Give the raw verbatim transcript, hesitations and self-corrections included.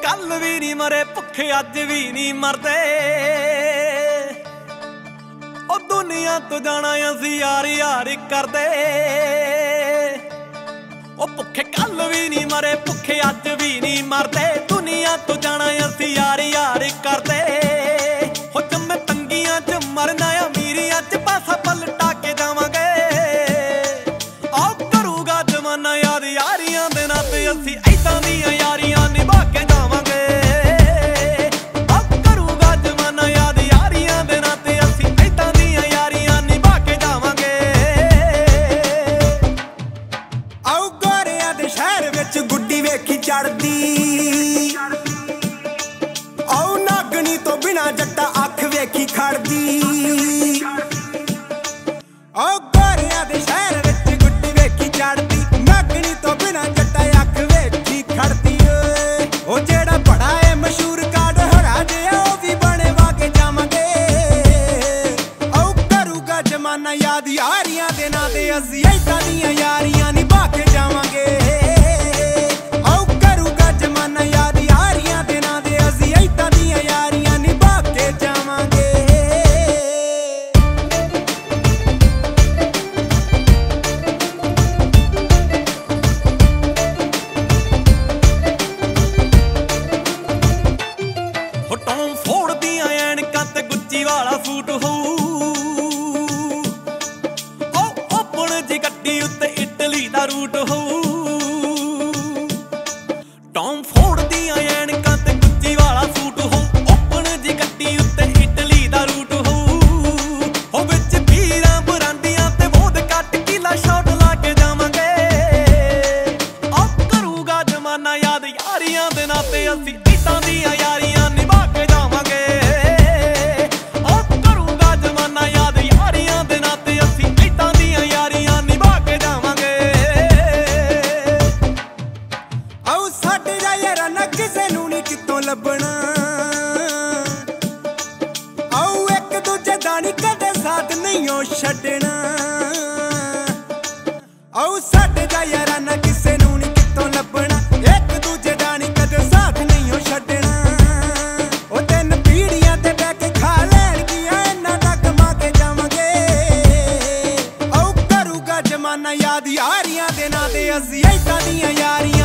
कल भी नहीं मरे भुखे अज भी नहीं मरदे। ओ दुनिया तो जाना असी यार यार करदे। ओ भुखे कल भी नहीं मरे भुखे अज भी नहीं मरदे। दुनिया तो जाना असी यार यार करदे। हो जम्मे तंगियां च मरना अमीरियां च पासा पलटा के जावांगे। आओ करूगा जमाना याद यारियां दे नाते असी ऐदां दियां यारियां निभा के जावांगे। आओ करूगा जमाना याद यारियां दे नाते असी ऐदां दियां यारियां निभा के जावांगे। आओ गोरियां दे शहर विच गुड्डी वेखी चढ़दी। आओ नागनी तो बिना जट्टा अख वेखी खड़दी। आओ गोरियां दे शहर विच गुड्डी वेखी चढ़दी। नागनी तो बिना जट्टा अख वेखी खड़दी। ओ जेड़ा बड़ा है मशहूर कार्ड हरा जे ओ भी बने वाके जावांगे। आओ करूगा जमाना याद यारियां दे नां ते असी ऐदां दियां यारियां निभा के जावांगे। आओ करूगा जमाना याद यारियां दे नां ते असी ऐदां दियां यारियां निभा के जावांगे। टॉम फोड़ दियां ऐनकां ते गुच्ची वाला सूट होऊ। ओ ओपन जी गड्डी उत्ते इटली दा रूट होऊ। टॉम फोड़ दियां ऐनकां ते गुच्ची वाला सूट होऊ। ओपन जी गड्डी उत्ते इटली दा रूट होऊ। हो विच बीरां बरांडियां ते वोद कट किला शॉट ला के जावांगे। ओ करूगा जमाना याद यारियां दे नाते असी ऐदां दियां यारियां निभा के जावांगे। ओ करूगा जमाना याद यारियां दे नाते असी ऐदां दियां यारियां निभा के जावांगे। आओ साडे दा यारा ना किसे नूं नी कितों लभना। आओ एक दूजे दा नी कदे साथ नहीं ओ छड्डना। आओ साडे दा यारा ना किसे नूं नी कितों लभना। एक दूजे दा नी कदे साथ नहीं ओ छड्डना। ओ तीन पीढ़ियां ते बैठ के खा लैणगियां इन्हां दा कमा के जावांगे। आओ करूगा जमाना याद यारियां दे नां ते असी ऐदां दियां यारियां